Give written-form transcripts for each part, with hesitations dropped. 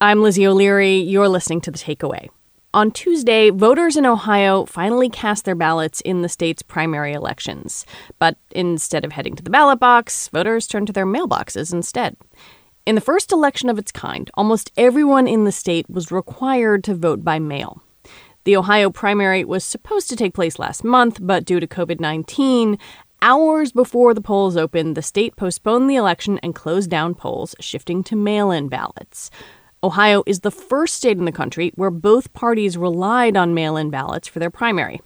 I'm Lizzie O'Leary. You're listening to The Takeaway. On Tuesday, voters in Ohio finally cast their ballots in the state's primary elections. But instead of heading to the ballot box, voters turned to their mailboxes instead. In the first election of its kind, almost everyone in the state was required to vote by mail. The Ohio primary was supposed to take place last month, but due to COVID-19, hours before the polls opened, the state postponed the election and closed down polls, shifting to mail-in ballots. Ohio is the first state in the country where both parties relied on mail-in ballots for their primary.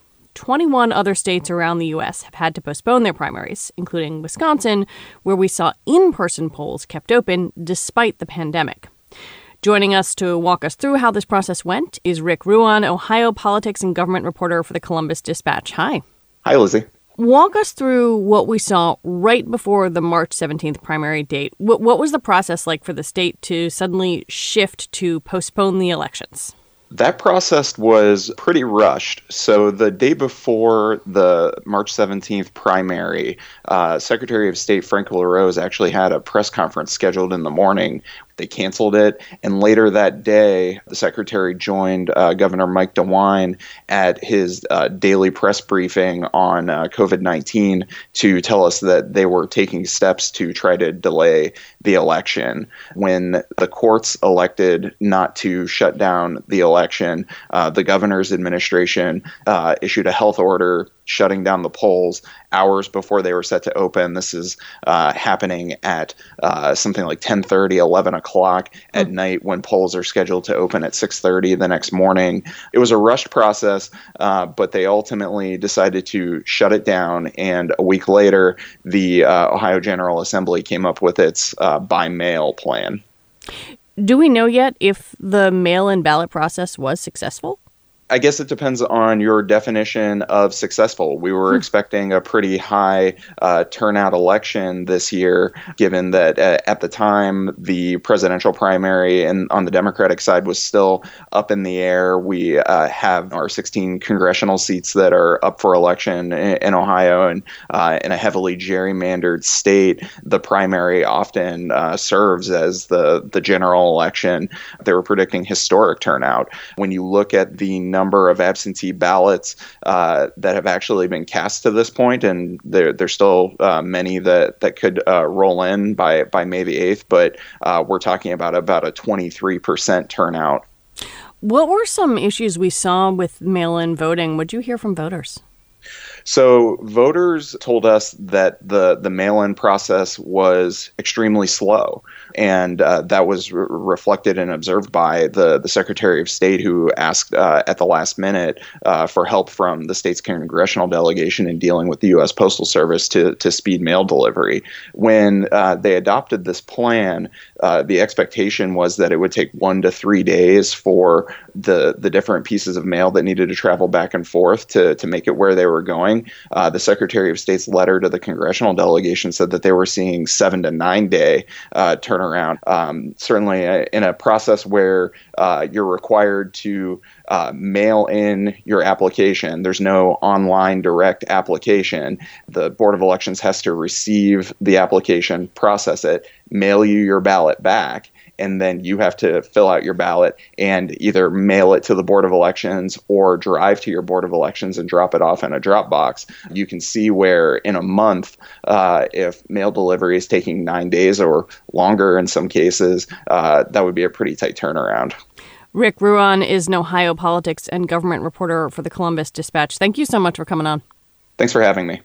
21 other states around the U.S. have had to postpone their primaries, including Wisconsin, where we saw in-person polls kept open despite the pandemic. Joining us to walk us through how this process went is Rick Ruan, Ohio politics and government reporter for the Columbus Dispatch. Hi. Hi, Lizzie. Walk us through what we saw right before the March 17th primary date. What was the process like for the state to suddenly shift to postpone the elections? That process was pretty rushed. So the day before the March 17th primary, Secretary of State Frank LaRose actually had a press conference scheduled in the morning. They canceled it. And later that day, the secretary joined Governor Mike DeWine at his daily press briefing on COVID-19 to tell us that they were taking steps to try to delay the election. When the courts elected not to shut down the election, the governor's administration issued a health order shutting down the polls hours before they were set to open. This is happening at something like 10:30, 11 o'clock at night when polls are scheduled to open at 6:30 the next morning. It was a rushed process, but they ultimately decided to shut it down. And a week later, the Ohio General Assembly came up with its by-mail plan. Do we know yet if the mail-in ballot process was successful? I guess it depends on your definition of successful. We were expecting a pretty high turnout election this year, given that at the time the presidential primary and on the Democratic side was still up in the air. We have our 16 congressional seats that are up for election in Ohio, and in a heavily gerrymandered state, the primary often serves as the general election. They were predicting historic turnout. When you look at the number of absentee ballots that have actually been cast to this point, and there's still many that could roll in by May the 8th, but we're talking about a 23% turnout. What were some issues we saw with mail-in voting? What did you hear from voters? So voters told us that the mail-in process was extremely slow, and that was reflected and observed by the Secretary of State, who asked at the last minute for help from the state's congressional delegation in dealing with the U.S. Postal Service to speed mail delivery. When they adopted this plan, the expectation was that it would take 1 to 3 days for the different pieces of mail that needed to travel back and forth to make it where they were going. The Secretary of State's letter to the congressional delegation said that they were seeing 7 to 9 day turnaround. Certainly in a process where you're required to mail in your application, there's no online direct application. The Board of Elections has to receive the application, process it, mail you your ballot back, and then you have to fill out your ballot and either mail it to the Board of Elections or drive to your Board of Elections and drop it off in a drop box. You can see where in a month, if mail delivery is taking 9 days or longer in some cases, that would be a pretty tight turnaround. Rick Ruan is an Ohio politics and government reporter for the Columbus Dispatch. Thank you so much for coming on. Thanks for having me.